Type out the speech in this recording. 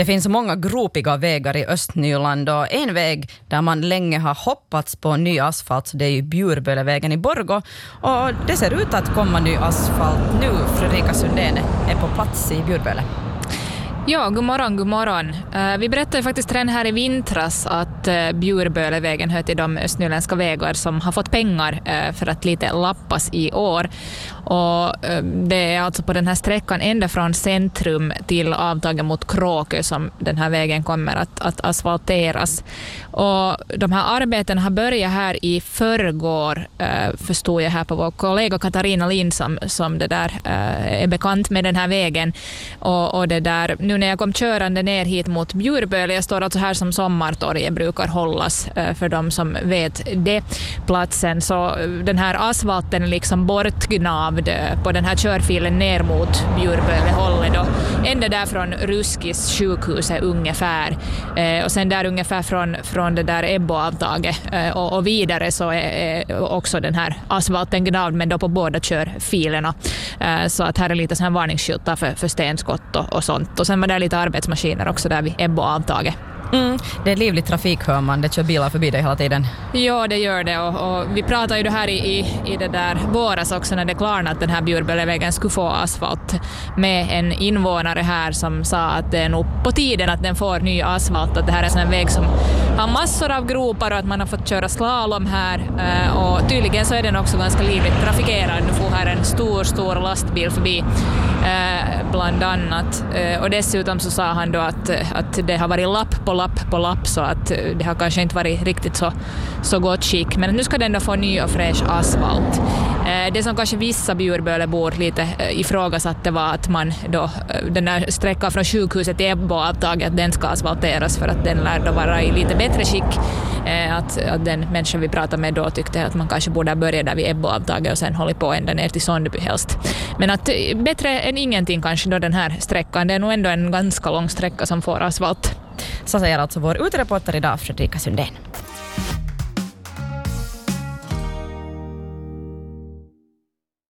Det finns många gropiga vägar i Östnyland och en väg där man länge har hoppats på ny asfalt, det är ju Bjurbölevägen i Borgå, och det ser ut att komma ny asfalt nu. Fredrika Sundén är på plats i Bjurböle. Ja, god morgon. Vi berättade faktiskt redan här i vintras att Bjurbölevägen hör till de östnyländska vägar som har fått pengar för att lite lappas i år. Och det är alltså på den här sträckan ända från centrum till avtaget mot Kråkö som den här vägen kommer att asfalteras. Och de här arbeten har börjat här i förrgår, förstod jag här på vår kollega Katarina Lind som det där är bekant med den här vägen. Och det där, nu när jag kom körande ner hit mot Bjurböle, jag står alltså här som Sommartorget brukar hållas för de som vet det, platsen, så den här asfalten är liksom bortgnavd på den här körfilen ner mot Bjurbölehållet då, ända där från Ruskis sjukhuset ungefär, och sen där ungefär från det där Ebboavtaget och vidare så är också den här asfalten gnavd, men då på båda körfilerna, så att här är lite sån här varningsskyltar för stenskott och sånt, och sen var det lite arbetsmaskiner också där vid Ebboavtaget. Det är livlig trafik, hör man. Det kör bilar förbi dig hela tiden. Ja, det gör det. Och vi pratade ju det här i det där våras också när det klarnade att den här Bjurbölevägen skulle få asfalt, med en invånare här som sa att det är nog på tiden att den får ny asfalt. Att det här är en sån väg som har massor av gropar och att man har fått köra slalom här. Och tydligen så är den också ganska livligt trafikerad. Nu får här en stor lastbil förbi bland annat. Och dessutom så sa han då att det har varit lapp på lapp, så att det har kanske inte varit riktigt så gott skick, men nu ska den då få ny och fräsch asfalt. Det som kanske vissa Bjurbölebor lite ifrågasatte var att man då, den där sträckan från sjukhuset till Ebboavtaget, att den ska asfalteras för att den lär då vara i lite bättre skick. Att den människan vi pratade med då tyckte att man kanske borde börja där vid Ebboavtaget och sen hålla på ända ner till Sondby helst. Men att bättre än ingenting kanske då den här sträckan. Det är nog ändå en ganska lång sträcka som får asfalt. Så säger alltså vår utreporter idag, Fredrika Sundén.